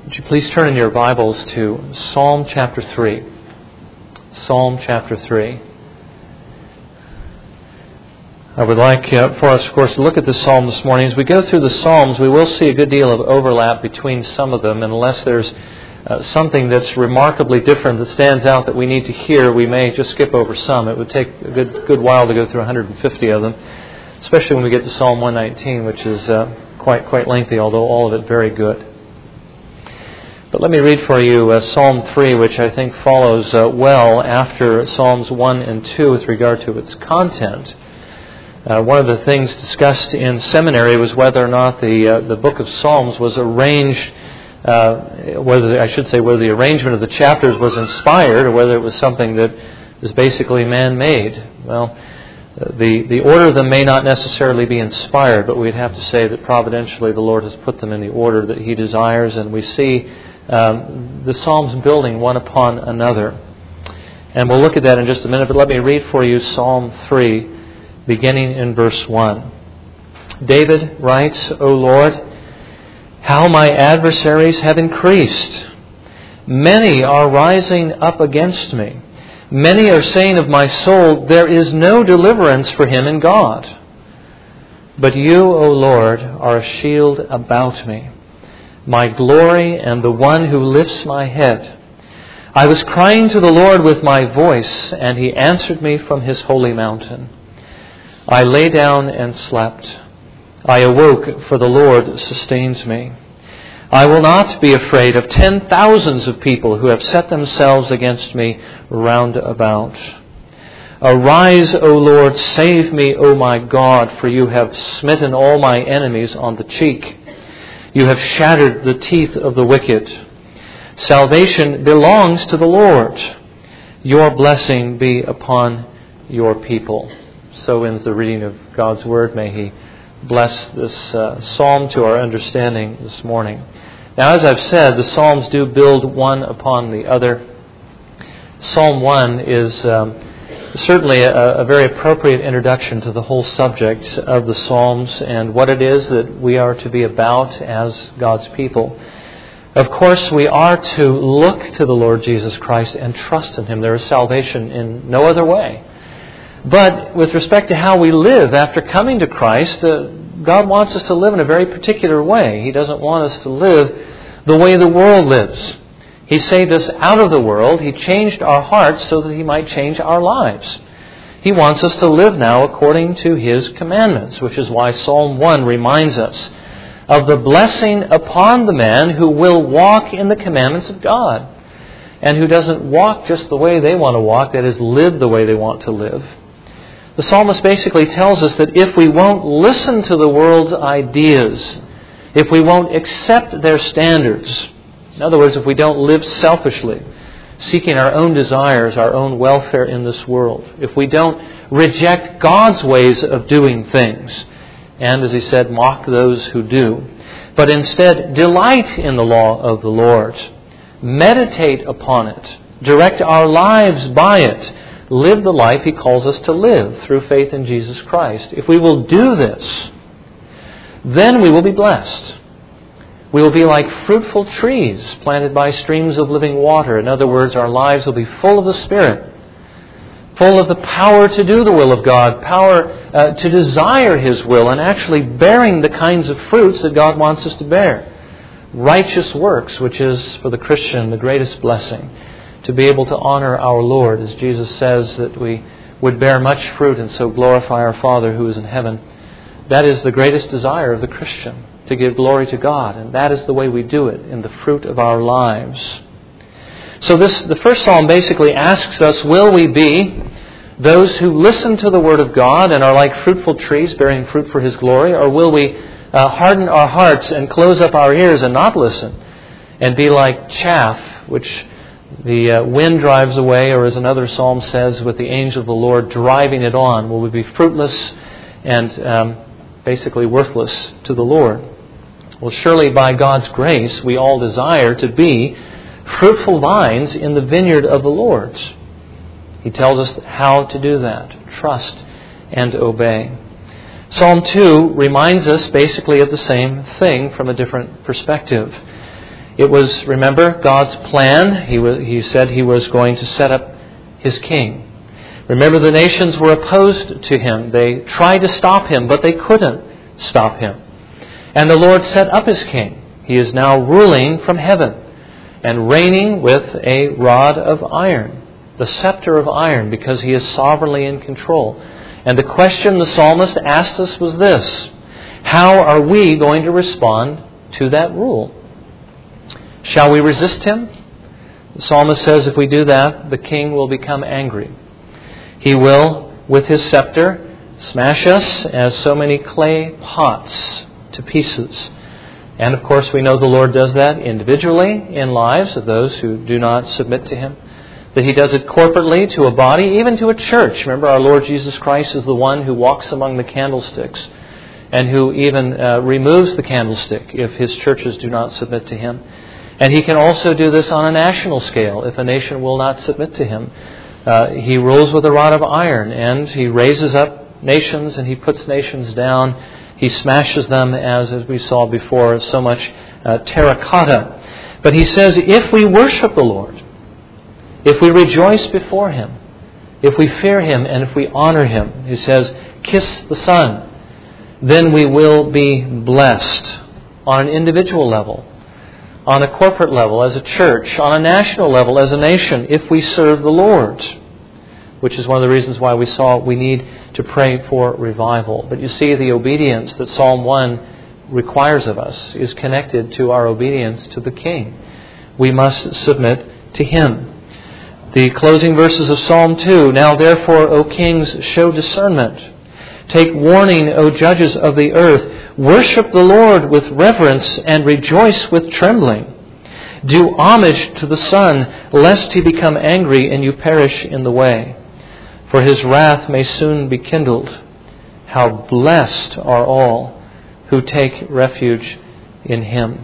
Would you please turn in your Bibles to Psalm chapter 3. Psalm chapter 3. I would like for us, of course, to look at this psalm this morning. As we go through the Psalms, we will see a good deal of overlap between some of them. And unless there's something that's remarkably different that stands out that we need to hear, we may just skip over some. It would take a good while to go through 150 of them, especially when we get to Psalm 119, which is quite lengthy, although all of it very good. But let me read for you Psalm 3, which I think follows well after Psalms 1 and 2 with regard to its content. One of the things discussed in seminary was whether or not the book of Psalms was arranged, whether the arrangement of the chapters was inspired or whether it was something that is basically man-made. Well, the order of them may not necessarily be inspired, but we'd have to say that providentially the Lord has put them in the order that He desires, and we see the Psalms building one upon another. And we'll look at that in just a minute, but let me read for you Psalm 3, beginning in verse 1. David writes, O Lord, how my adversaries have increased. Many are rising up against me. Many are saying of my soul, there is no deliverance for him in God. But you, O Lord, are a shield about me, my glory and the one who lifts my head. I was crying to the Lord with my voice, and He answered me from His holy mountain. I lay down and slept. I awoke, for the Lord sustains me. I will not be afraid of 10,000s of people who have set themselves against me round about. Arise, O Lord, save me, O my God, for you have smitten all my enemies on the cheek. You have shattered the teeth of the wicked. Salvation belongs to the Lord. Your blessing be upon your people. So ends the reading of God's Word. May He bless this psalm to our understanding this morning. Now, as I've said, the Psalms do build one upon the other. Psalm 1 is certainly a very appropriate introduction to the whole subject of the Psalms and what it is that we are to be about as God's people. Of course, we are to look to the Lord Jesus Christ and trust in Him. There is salvation in no other way. But with respect to how we live after coming to Christ, God wants us to live in a very particular way. He doesn't want us to live the way the world lives. He saved us out of the world. He changed our hearts so that He might change our lives. He wants us to live now according to His commandments, which is why Psalm 1 reminds us of the blessing upon the man who will walk in the commandments of God and who doesn't walk just the way they want to walk, that is, live the way they want to live. The psalmist basically tells us that if we won't listen to the world's ideas, if we won't accept their standards, in other words, if we don't live selfishly, seeking our own desires, our own welfare in this world, if we don't reject God's ways of doing things, and, as he said, mock those who do, but instead delight in the law of the Lord, meditate upon it, direct our lives by it, live the life He calls us to live through faith in Jesus Christ. If we will do this, then we will be blessed. We will be like fruitful trees planted by streams of living water. In other words, our lives will be full of the Spirit, full of the power to do the will of God, power to desire His will, and actually bearing the kinds of fruits that God wants us to bear. Righteous works, which is for the Christian the greatest blessing, to be able to honor our Lord, as Jesus says that we would bear much fruit and so glorify our Father who is in heaven. That is the greatest desire of the Christian, to give glory to God, and that is the way we do it, in the fruit of our lives. So the first psalm basically asks us, will we be those who listen to the Word of God and are like fruitful trees bearing fruit for His glory, or will we harden our hearts and close up our ears and not listen, and be like chaff, which the wind drives away, or as another psalm says, with the angel of the Lord driving it on? Will we be fruitless and basically worthless to the Lord? Well, surely by God's grace, we all desire to be fruitful vines in the vineyard of the Lord. He tells us how to do that. Trust and obey. Psalm 2 reminds us basically of the same thing from a different perspective. It was, remember, God's plan. He said He was going to set up His king. Remember, the nations were opposed to Him. They tried to stop Him, but they couldn't stop Him. And the Lord set up His king. He is now ruling from heaven and reigning with a rod of iron, the scepter of iron, because He is sovereignly in control. And the question the psalmist asked us was this: how are we going to respond to that rule? Shall we resist Him? The psalmist says if we do that, the king will become angry. He will, with his scepter, smash us as so many clay pots to pieces. And of course we know the Lord does that individually in lives of those who do not submit to Him. That He does it corporately to a body, even to a church. Remember, our Lord Jesus Christ is the one who walks among the candlesticks and who even removes the candlestick if His churches do not submit to Him. And He can also do this on a national scale if a nation will not submit to Him. He rules with a rod of iron, and He raises up nations and He puts nations down. He smashes them as we saw before, so much terracotta. But He says if we worship the Lord, if we rejoice before Him, if we fear Him, and if we honor Him, He says, kiss the Son, then we will be blessed on an individual level, on a corporate level as a church, on a national level as a nation, if we serve the Lord, which is one of the reasons why we need to pray for revival. But you see, the obedience that Psalm 1 requires of us is connected to our obedience to the King. We must submit to Him. The closing verses of Psalm 2, now therefore, O kings, show discernment. Take warning, O judges of the earth. Worship the Lord with reverence and rejoice with trembling. Do homage to the Son, lest He become angry and you perish in the way. For His wrath may soon be kindled. How blessed are all who take refuge in Him.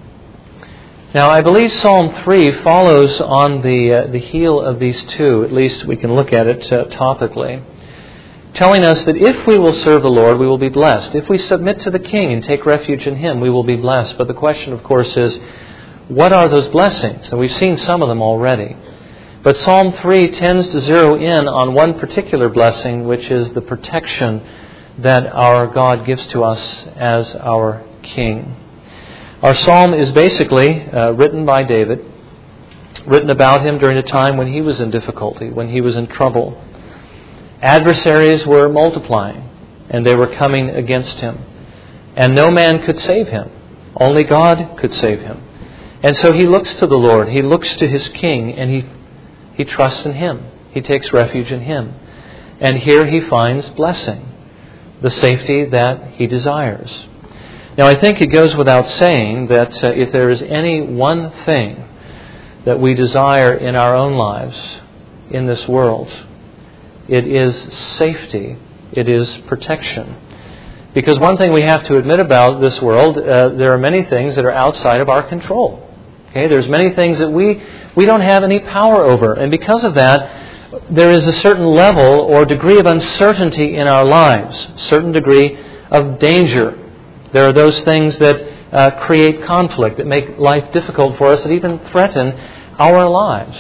Now, I believe Psalm 3 follows on the heel of these two. At least we can look at it topically, telling us that if we will serve the Lord, we will be blessed. If we submit to the King and take refuge in Him, we will be blessed. But the question, of course, is, what are those blessings? And we've seen some of them already. But Psalm 3 tends to zero in on one particular blessing, which is the protection that our God gives to us as our King. Our psalm is basically written by David, written about him during a time when he was in difficulty, when he was in trouble. Adversaries were multiplying, and they were coming against him. And no man could save him. Only God could save him. And so he looks to the Lord. He looks to his King, and he trusts in Him. He takes refuge in Him. And here he finds blessing, the safety that he desires. Now, I think it goes without saying that if there is any one thing that we desire in our own lives, in this world, it is safety. It is protection. Because one thing we have to admit about this world, there are many things that are outside of our control. Okay, there's many things that we don't have any power over. And because of that, there is a certain level or degree of uncertainty in our lives, certain degree of danger. There are those things that create conflict, that make life difficult for us, that even threaten our lives.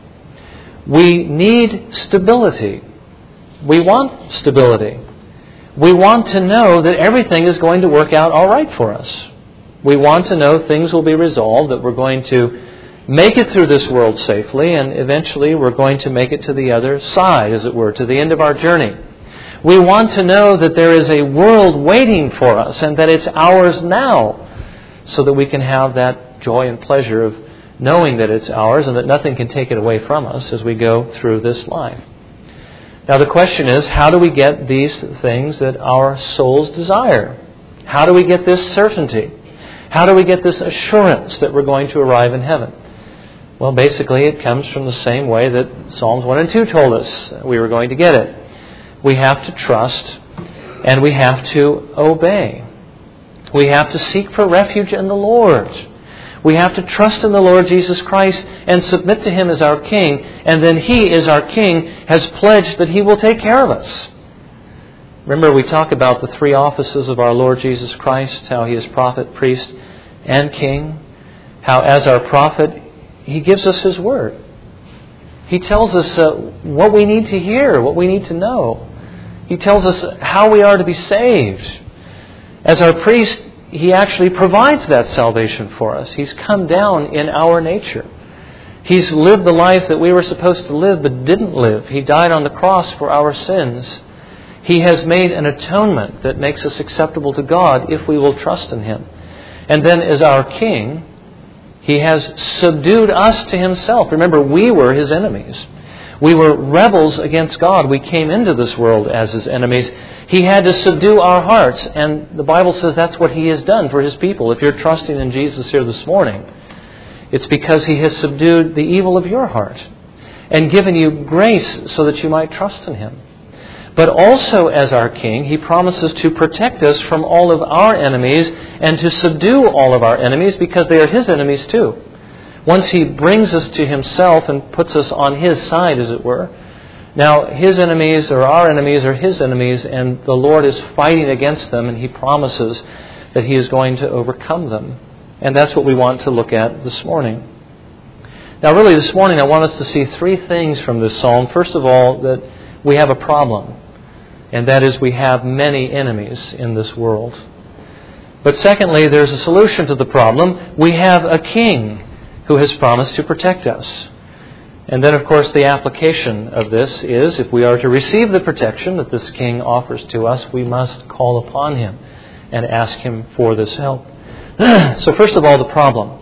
We need stability. We want stability. We want to know that everything is going to work out all right for us. We want to know things will be resolved, that we're going to make it through this world safely, and eventually we're going to make it to the other side, as it were, to the end of our journey. We want to know that there is a world waiting for us and that it's ours now, so that we can have that joy and pleasure of knowing that it's ours and that nothing can take it away from us as we go through this life. Now the question is, how do we get these things that our souls desire? How do we get this certainty? How do we get this assurance that we're going to arrive in heaven? Well, basically it comes from the same way that Psalms 1 and 2 told us we were going to get it. We have to trust and we have to obey. We have to seek for refuge in the Lord. We have to trust in the Lord Jesus Christ and submit to Him as our King. And then He, as our King, has pledged that He will take care of us. Remember, we talk about the three offices of our Lord Jesus Christ, how He is prophet, priest, and King. how as our prophet, he gives us his word. He tells us what we need to hear, what we need to know. He tells us how we are to be saved. As our priest, he actually provides that salvation for us. He's come down in our nature. He's lived the life that we were supposed to live but didn't live. He died on the cross for our sins. He has made an atonement that makes us acceptable to God if we will trust in him. And then as our king, he has subdued us to himself. Remember, we were his enemies. We were rebels against God. We came into this world as his enemies. He had to subdue our hearts. And the Bible says that's what he has done for his people. If you're trusting in Jesus here this morning, it's because he has subdued the evil of your heart and given you grace so that you might trust in him. But also as our king, he promises to protect us from all of our enemies and to subdue all of our enemies because they are his enemies too. Once he brings us to himself and puts us on his side, as it were, now his enemies or our enemies are his enemies, and the Lord is fighting against them, and he promises that he is going to overcome them. And that's what we want to look at this morning. Now really this morning I want us to see three things from this psalm. First of all, that we have a problem, and that is we have many enemies in this world. But secondly, there's a solution to the problem. We have a king who has promised to protect us. And then, of course, the application of this is, if we are to receive the protection that this king offers to us, we must call upon him and ask him for this help. So first of all, the problem.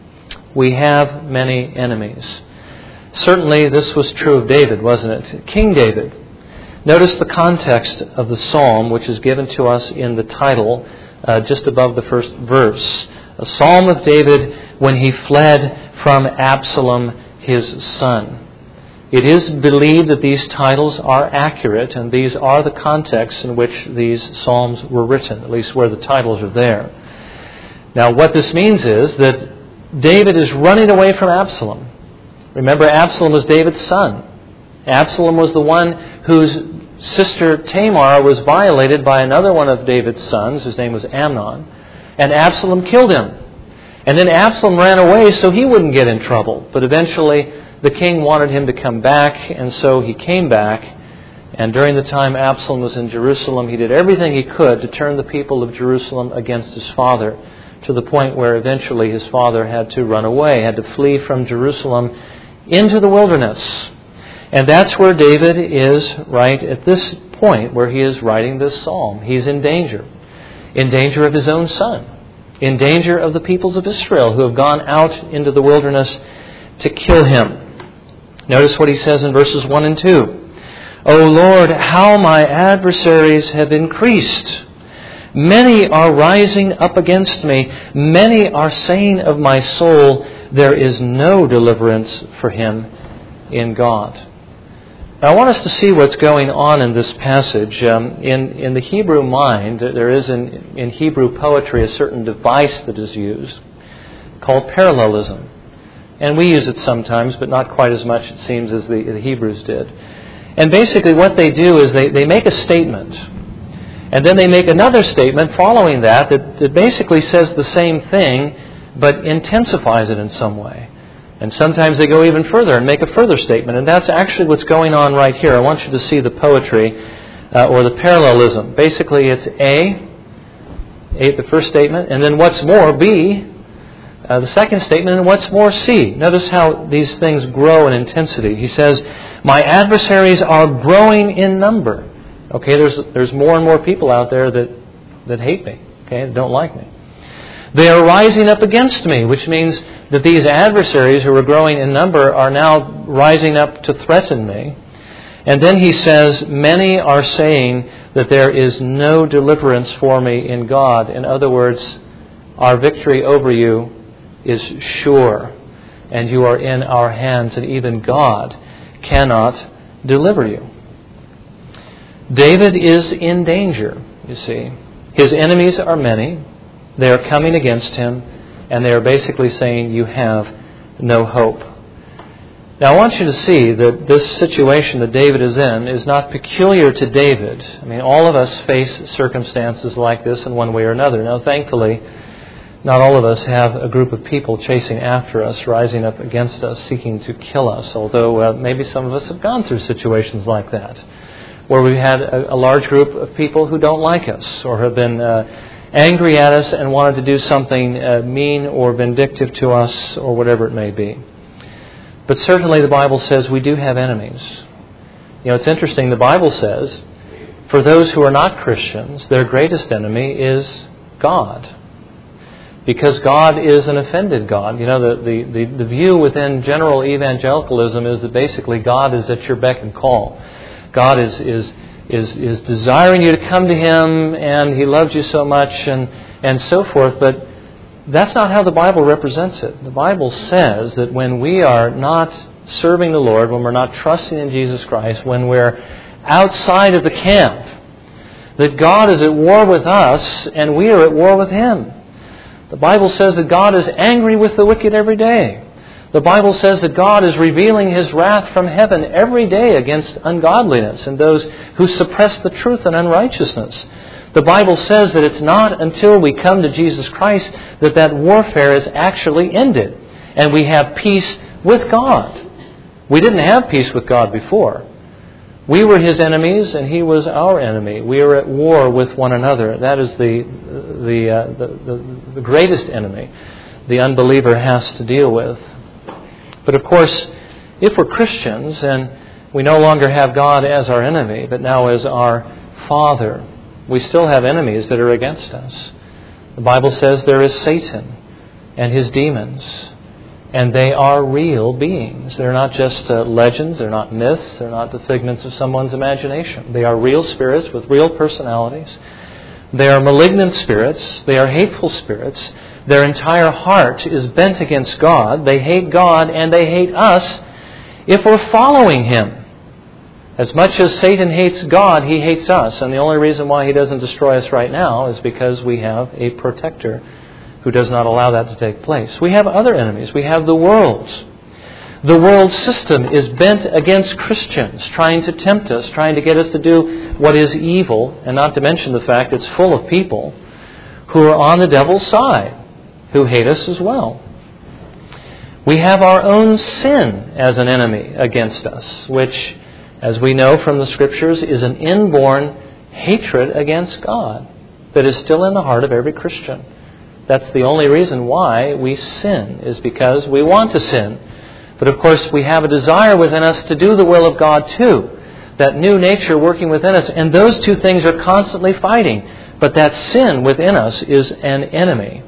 We have many enemies. Certainly this was true of David, wasn't it? King David. Notice the context of the psalm, which is given to us in the title, just above the first verse. A psalm of David when he fled from Absalom, his son. It is believed that these titles are accurate, and these are the contexts in which these psalms were written, at least where the titles are there. Now, what this means is that David is running away from Absalom. Remember, Absalom was David's son. Absalom was the one whose sister Tamar was violated by another one of David's sons, whose name was Amnon, and Absalom killed him. And then Absalom ran away so he wouldn't get in trouble. But eventually the king wanted him to come back, and so he came back. And during the time Absalom was in Jerusalem, he did everything he could to turn the people of Jerusalem against his father, to the point where eventually his father had to run away, had to flee from Jerusalem into the wilderness. And that's where David is right at this point where he is writing this psalm. He's in danger of his own son, in danger of the peoples of Israel who have gone out into the wilderness to kill him. Notice what he says in verses 1 and 2. O Lord, how my adversaries have increased. Many are rising up against me. Many are saying of my soul, there is no deliverance for him in God. Now, I want us to see what's going on in this passage. In the Hebrew mind, there is in Hebrew poetry a certain device that is used called parallelism. And we use it sometimes, but not quite as much, it seems, as the Hebrews did. And basically what they do is they make a statement. And then they make another statement following that basically says the same thing, but intensifies it in some way. And sometimes they go even further and make a further statement. And that's actually what's going on right here. I want you to see the poetry or the parallelism. Basically it's A, the first statement, and then what's more, B, the second statement, and what's more, C. Notice how these things grow in intensity. He says, my adversaries are growing in number. Okay, there's more and more people out there that hate me, okay, that don't like me. They are rising up against me, which means that these adversaries who are growing in number are now rising up to threaten me. And then he says, many are saying that there is no deliverance for me in God. In other words, our victory over you is sure, and you are in our hands, and even God cannot deliver you. David is in danger, you see. His enemies are many. They are coming against him, and they are basically saying, you have no hope. Now I want you to see that this situation that David is in is not peculiar to David. I mean, all of us face circumstances like this in one way or another. Now thankfully, Not all of us have a group of people chasing after us, rising up against us, seeking to kill us, although maybe some of us have gone through situations like that, where we've had a large group of people who don't like us or have been angry at us and wanted to do something mean or vindictive to us or whatever it may be. But certainly the Bible says we do have enemies. You know, it's interesting, the Bible says, for those who are not Christians, their greatest enemy is God. Because God is an offended God. You know, the view within general evangelicalism is that basically God is at your beck and call. God is desiring you to come to Him, and He loves you so much, and so forth. But that's not how the Bible represents it. The Bible says that when we are not serving the Lord, when we're not trusting in Jesus Christ, when we're outside of the camp, that God is at war with us, and we are at war with Him. The Bible says that God is angry with the wicked every day. The Bible says that God is revealing His wrath from heaven every day against ungodliness and those who suppress the truth and unrighteousness. The Bible says that it's not until we come to Jesus Christ that that warfare is actually ended and we have peace with God. We didn't have peace with God before. We were His enemies and He was our enemy. We are at war with one another. That is the greatest enemy the unbeliever has to deal with. But of course, if we're Christians and we no longer have God as our enemy, but now as our Father, we still have enemies that are against us. The Bible says there is Satan and his demons, and they are real beings. They're not just legends, they're not myths, they're not the figments of someone's imagination. They are real spirits with real personalities. They are malignant spirits, they are hateful spirits. Their entire heart is bent against God. They hate God and they hate us if we're following Him. As much as Satan hates God, he hates us. And the only reason why he doesn't destroy us right now is because we have a protector who does not allow that to take place. We have other enemies. We have the world. The world system is bent against Christians, trying to tempt us, trying to get us to do what is evil, and not to mention the fact it's full of people who are on the devil's side, who hate us as well. We have our own sin as an enemy against us, which, as we know from the Scriptures, is an inborn hatred against God that is still in the heart of every Christian. That's the only reason why we sin, is because we want to sin. But of course, we have a desire within us to do the will of God too. That new nature working within us. And those two things are constantly fighting. But that sin within us is an enemy.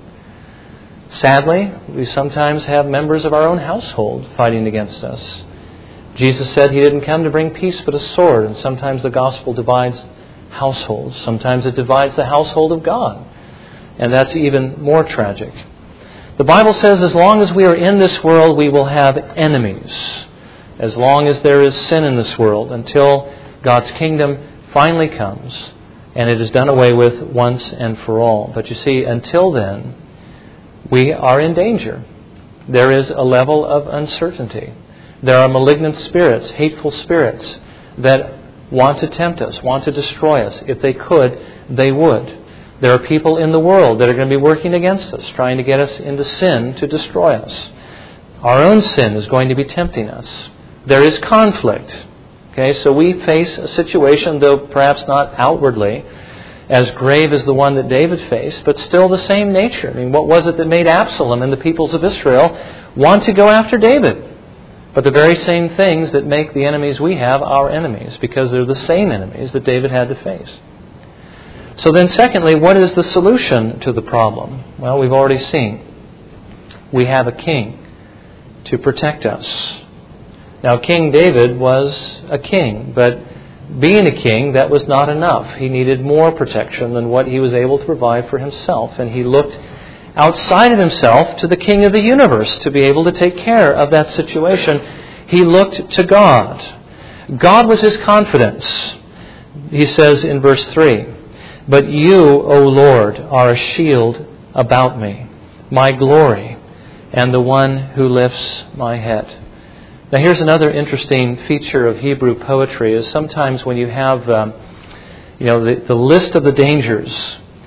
Sadly, we sometimes have members of our own household fighting against us. Jesus said He didn't come to bring peace but a sword. And sometimes the gospel divides households. Sometimes it divides the household of God. And that's even more tragic. The Bible says as long as we are in this world, we will have enemies. As long as there is sin in this world, until God's kingdom finally comes and it is done away with once and for all. But you see, until then, we are in danger. There is a level of uncertainty. There are malignant spirits, hateful spirits, that want to tempt us, want to destroy us. If they could, they would. There are people in the world that are going to be working against us, trying to get us into sin to destroy us. Our own sin is going to be tempting us. There is conflict. Okay, so we face a situation, though perhaps not outwardly as grave as the one that David faced, but still the same nature. I mean, what was it that made Absalom and the peoples of Israel want to go after David? But the very same things that make the enemies we have our enemies, because they're the same enemies that David had to face. So then secondly, what is the solution to the problem? Well, we've already seen. We have a king to protect us. Now, King David was a king, but being a king, that was not enough. He needed more protection than what he was able to provide for himself. And he looked outside of himself to the King of the universe to be able to take care of that situation. He looked to God. God was his confidence. He says in verse 3, "But you, O Lord, are a shield about me, my glory, and the one who lifts my head." Now here's another interesting feature of Hebrew poetry, is sometimes when you have the list of the dangers,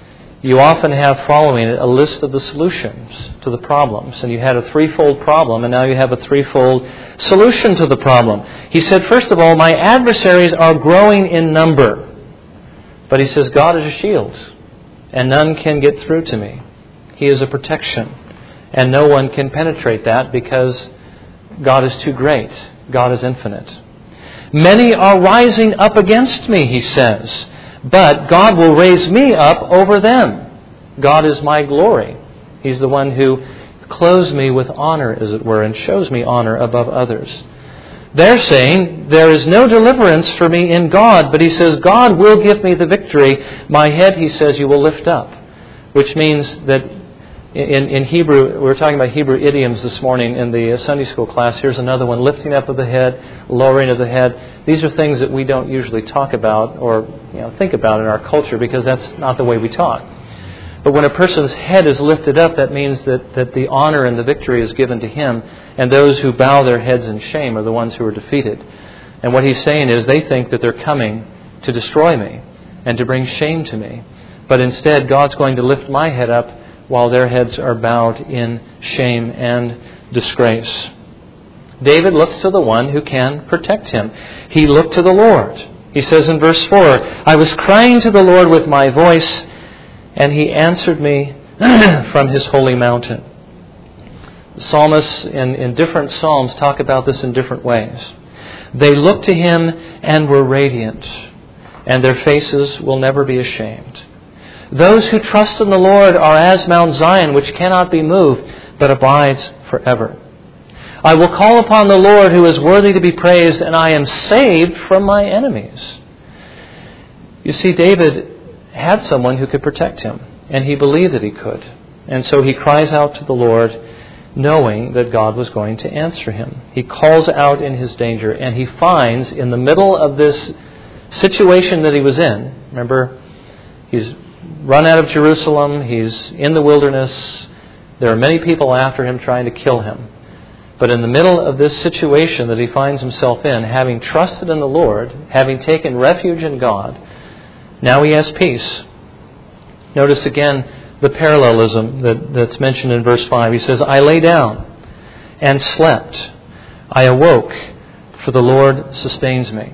you often have following it a list of the solutions to the problems. And you had a threefold problem, and now you have a threefold solution to the problem. He said, first of all, my adversaries are growing in number. But he says, God is a shield, and none can get through to me. He is a protection, and no one can penetrate that because God is too great. God is infinite. Many are rising up against me, he says, but God will raise me up over them. God is my glory. He's the one who clothes me with honor, as it were, and shows me honor above others. They're saying, there is no deliverance for me in God, but he says, God will give me the victory. My head, he says, you will lift up. Which means that in Hebrew, we were talking about Hebrew idioms this morning in the Sunday school class. Here's another one, lifting up of the head, lowering of the head. These are things that we don't usually talk about or think about in our culture because that's not the way we talk. But when a person's head is lifted up, that means that the honor and the victory is given to him, and those who bow their heads in shame are the ones who are defeated. And what he's saying is they think that they're coming to destroy me and to bring shame to me. But instead, God's going to lift my head up while their heads are bowed in shame and disgrace. David looks to the one who can protect him. He looked to the Lord. He says in verse 4, I was crying to the Lord with my voice, and he answered me from his holy mountain. The psalmists in different psalms talk about this in different ways. They looked to him and were radiant, and their faces will never be ashamed. Those who trust in the Lord are as Mount Zion, which cannot be moved, but abides forever. I will call upon the Lord who is worthy to be praised, and I am saved from my enemies. You see, David had someone who could protect him, and he believed that he could. And so he cries out to the Lord, knowing that God was going to answer him. He calls out in his danger, and he finds in the middle of this situation that he was in, remember, he's run out of Jerusalem, he's in the wilderness, there are many people after him trying to kill him. But in the middle of this situation that he finds himself in, having trusted in the Lord, having taken refuge in God, now he has peace. Notice again the parallelism that's mentioned in verse 5. He says, I lay down and slept. I awoke, for the Lord sustains me.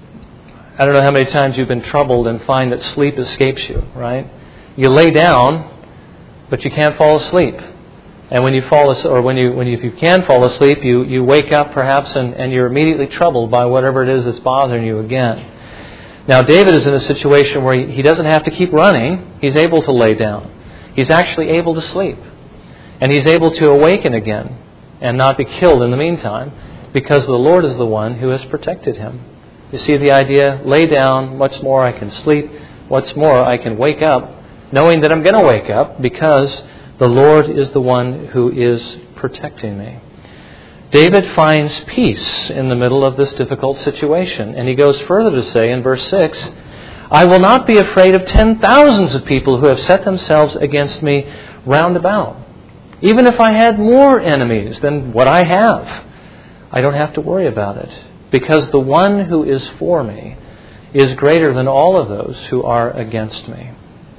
I don't know how many times you've been troubled and find that sleep escapes you, right? You lay down, but you can't fall asleep. And when you fall asleep, or if you can fall asleep, you wake up perhaps and you're immediately troubled by whatever it is that's bothering you again. Now David is in a situation where he doesn't have to keep running. He's able to lay down. He's actually able to sleep. And he's able to awaken again and not be killed in the meantime because the Lord is the one who has protected him. You see the idea? Lay down, what's more I can sleep, what's more I can wake up, knowing that I'm going to wake up because the Lord is the one who is protecting me. David finds peace in the middle of this difficult situation. And he goes further to say in verse 6, I will not be afraid of 10,000s of people who have set themselves against me round about. Even if I had more enemies than what I have, I don't have to worry about it. Because the one who is for me is greater than all of those who are against me.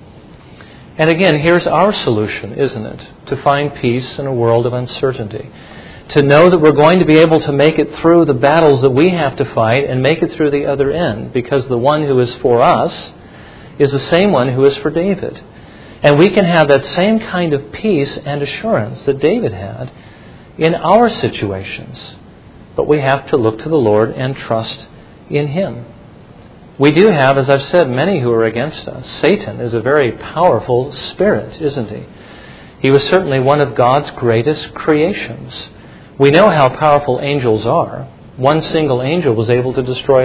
And again, here's our solution, isn't it? To find peace in a world of uncertainty. To know that we're going to be able to make it through the battles that we have to fight and make it through the other end. Because the one who is for us is the same one who is for David. And we can have that same kind of peace and assurance that David had in our situations. But we have to look to the Lord and trust in Him. We do have, as I've said, many who are against us. Satan is a very powerful spirit, isn't he? He was certainly one of God's greatest creations. We know how powerful angels are. One single angel was able to destroy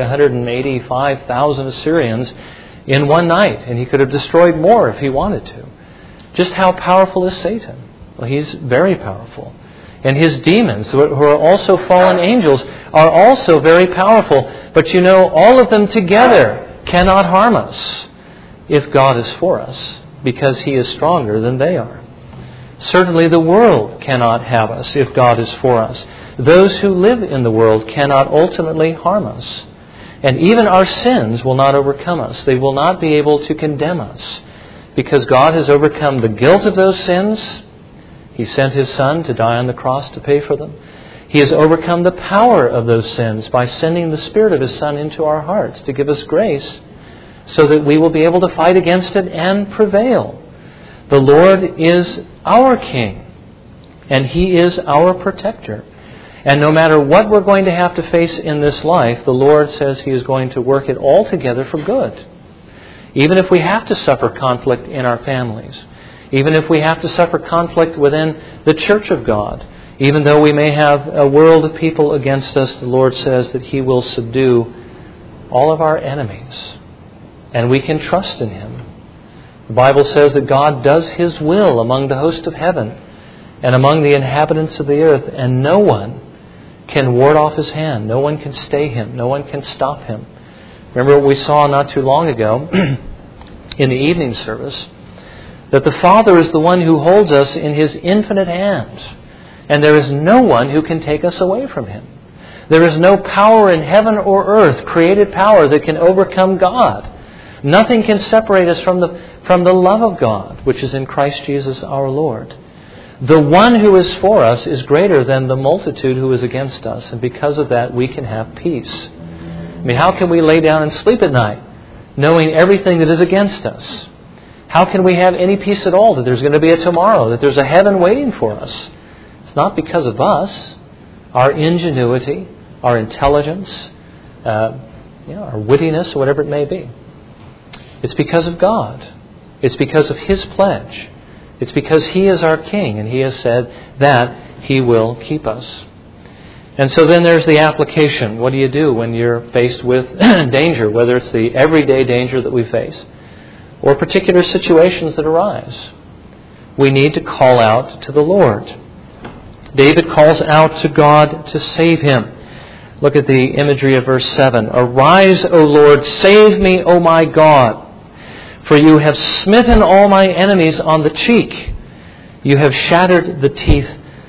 185,000 Assyrians in one night, and he could have destroyed more if he wanted to. Just how powerful is Satan? Well, he's very powerful. And his demons, who are also fallen angels, are also very powerful. But you know, all of them together cannot harm us if God is for us, because He is stronger than they are. Certainly the world cannot have us if God is for us. Those who live in the world cannot ultimately harm us. And even our sins will not overcome us. They will not be able to condemn us. because God has overcome the guilt of those sins. He sent His Son to die on the cross to pay for them. He has overcome the power of those sins by sending the Spirit of His Son into our hearts to give us grace so that we will be able to fight against it and prevail. The Lord is our King, and He is our protector. And no matter what we're going to have to face in this life, the Lord says He is going to work it all together for good. Even if we have to suffer conflict in our families, even if we have to suffer conflict within the church of God, even though we may have a world of people against us, the Lord says that He will subdue all of our enemies. And we can trust in Him. The Bible says that God does His will among the host of heaven and among the inhabitants of the earth, and no one can ward off His hand. No one can stay Him. No one can stop Him. Remember what we saw not too long ago in the evening service, that the Father is the one who holds us in His infinite hands, and there is no one who can take us away from Him. There is no power in heaven or earth, created power, that can overcome God. Nothing can separate us from the love of God, which is in Christ Jesus our Lord. The one who is for us is greater than the multitude who is against us, and because of that we can have peace. I mean, how can we lay down and sleep at night knowing everything that is against us? How can we have any peace at all that there's going to be a tomorrow, that there's a heaven waiting for us? It's not because of us, our ingenuity, our intelligence, our wittiness, whatever it may be. It's because of God. It's because of His pledge. It's because He is our King, and He has said that He will keep us. And so then there's the application. What do you do when you're faced with danger, whether it's the everyday danger that we face or particular situations that arise? We need to call out to the Lord. David calls out to God to save him. Look at the imagery of verse 7. Arise, O Lord, save me, O my God, for you have smitten all my enemies on the cheek. You have shattered the teeth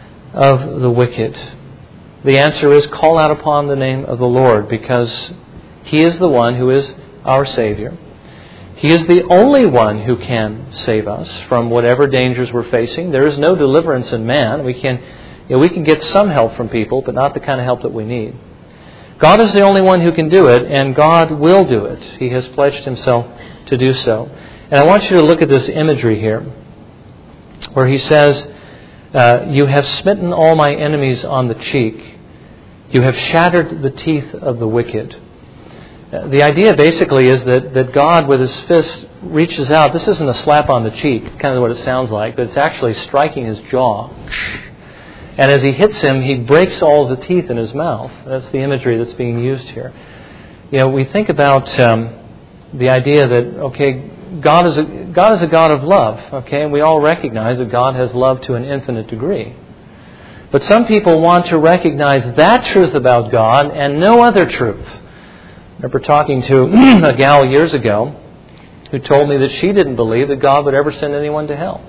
of the wicked. The answer is call out upon the name of the Lord, because He is the one who is our Savior. He is the only one who can save us from whatever dangers we're facing. There is no deliverance in man. We can get some help from people, but not the kind of help that we need. God is the only one who can do it, and God will do it. He has pledged Himself to do so. And I want you to look at this imagery here, where He says, you have smitten all my enemies on the cheek. You have shattered the teeth of the wicked. The idea basically is that God with His fist reaches out. This isn't a slap on the cheek, kind of what it sounds like, but it's actually striking his jaw. And as He hits him, He breaks all the teeth in his mouth. That's the imagery that's being used here. We think about the idea that, God is a God of love, and we all recognize that God has love to an infinite degree. But some people want to recognize that truth about God and no other truth. I remember talking to a gal years ago who told me that she didn't believe that God would ever send anyone to hell.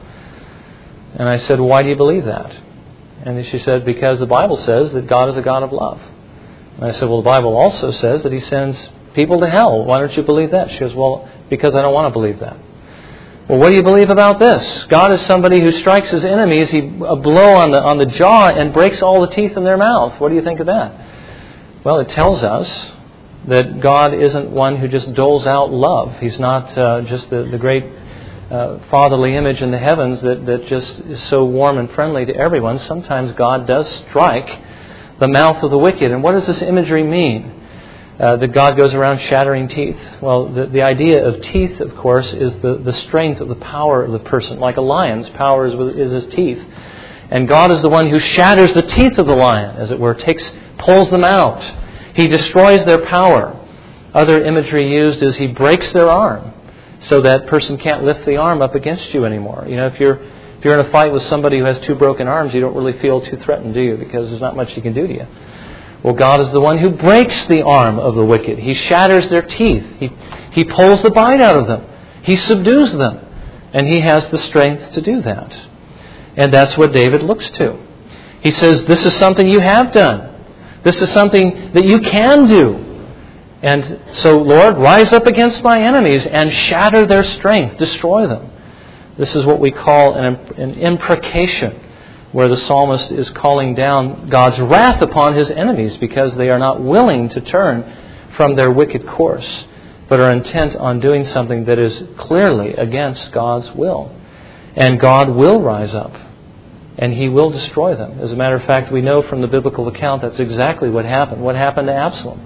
And I said, why do you believe that? And she said, because the Bible says that God is a God of love. And I said, well, the Bible also says that He sends people to hell. Why don't you believe that? She goes, well, because I don't want to believe that. Well, what do you believe about this? God is somebody who strikes His enemies, a blow on the jaw, and breaks all the teeth in their mouth. What do you think of that? Well, it tells us that God isn't one who just doles out love. He's not just the great fatherly image in the heavens that just is so warm and friendly to everyone. Sometimes God does strike the mouth of the wicked. And what does this imagery mean? That God goes around shattering teeth. Well, the idea of teeth, of course, is the strength of the power of the person. Like a lion's power is his teeth. And God is the one who shatters the teeth of the lion, as it were, pulls them out. He destroys their power. Other imagery used is He breaks their arm so that person can't lift the arm up against you anymore. If you're in a fight with somebody who has two broken arms, you don't really feel too threatened, do you? Because there's not much He can do to you. Well, God is the one who breaks the arm of the wicked. He shatters their teeth. He pulls the bite out of them. He subdues them. And He has the strength to do that. And that's what David looks to. He says, this is something you have done. This is something that you can do. And so, Lord, rise up against my enemies and shatter their strength. Destroy them. This is what we call an imprecation, where the psalmist is calling down God's wrath upon His enemies because they are not willing to turn from their wicked course, but are intent on doing something that is clearly against God's will. And God will rise up, and He will destroy them. As a matter of fact, we know from the biblical account that's exactly what happened. What happened to Absalom?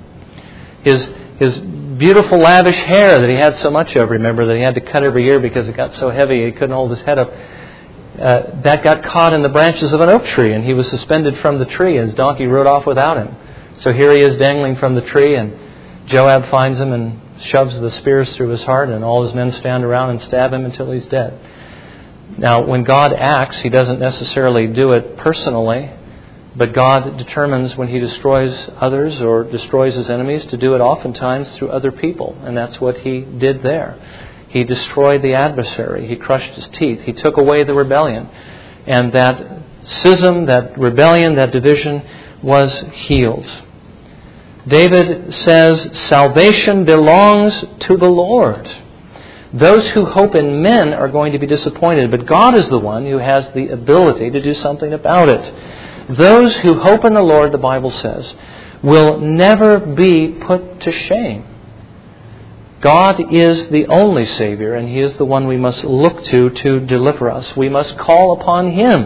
His beautiful, lavish hair that he had so much of, remember, that he had to cut every year because it got so heavy he couldn't hold his head up. That got caught in the branches of an oak tree, and he was suspended from the tree. His donkey rode off without him. So here he is dangling from the tree, and Joab finds him and shoves the spears through his heart, and all his men stand around and stab him until he's dead. Now, when God acts, He doesn't necessarily do it personally, but God determines when He destroys others or destroys His enemies to do it oftentimes through other people, and that's what He did there. He destroyed the adversary. He crushed his teeth. He took away the rebellion. And that schism, that rebellion, that division was healed. David says, salvation belongs to the Lord. Those who hope in men are going to be disappointed, but God is the one who has the ability to do something about it. Those who hope in the Lord, the Bible says, will never be put to shame. God is the only Savior, and He is the one we must look to deliver us. We must call upon Him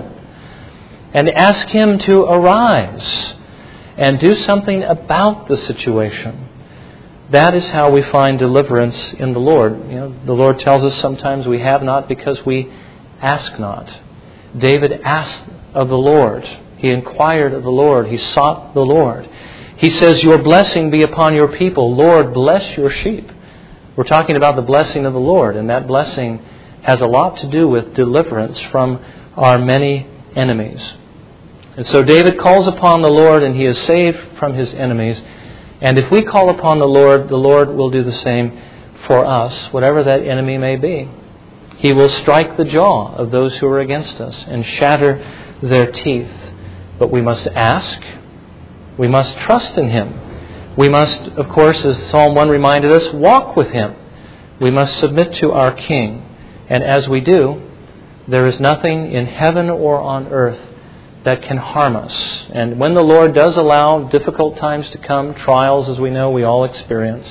and ask Him to arise and do something about the situation. That is how we find deliverance in the Lord. The Lord tells us sometimes we have not because we ask not. David asked of the Lord. He inquired of the Lord. He sought the Lord. He says, your blessing be upon your people. Lord, bless your sheep. We're talking about the blessing of the Lord, and that blessing has a lot to do with deliverance from our many enemies. And so David calls upon the Lord, and he is saved from his enemies. And if we call upon the Lord will do the same for us, whatever that enemy may be. He will strike the jaw of those who are against us and shatter their teeth. But we must ask. We must trust in Him. We must, of course, as Psalm 1 reminded us, walk with Him. We must submit to our King. And as we do, there is nothing in heaven or on earth that can harm us. And when the Lord does allow difficult times to come, trials, as we know we all experience,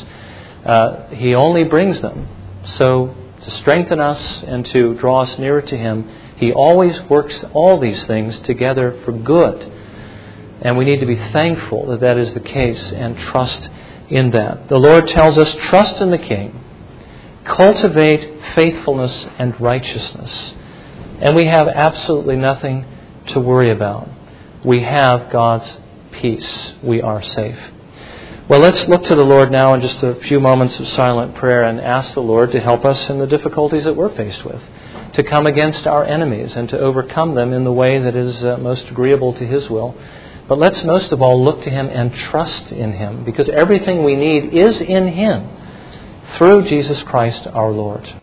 He only brings them so to strengthen us and to draw us nearer to Him. He always works all these things together for good. And we need to be thankful that that is the case and trust in that. The Lord tells us, trust in the King. Cultivate faithfulness and righteousness. And we have absolutely nothing to worry about. We have God's peace. We are safe. Well, let's look to the Lord now in just a few moments of silent prayer and ask the Lord to help us in the difficulties that we're faced with, to come against our enemies and to overcome them in the way that is most agreeable to His will. But let's most of all look to Him and trust in Him, because everything we need is in Him through Jesus Christ our Lord.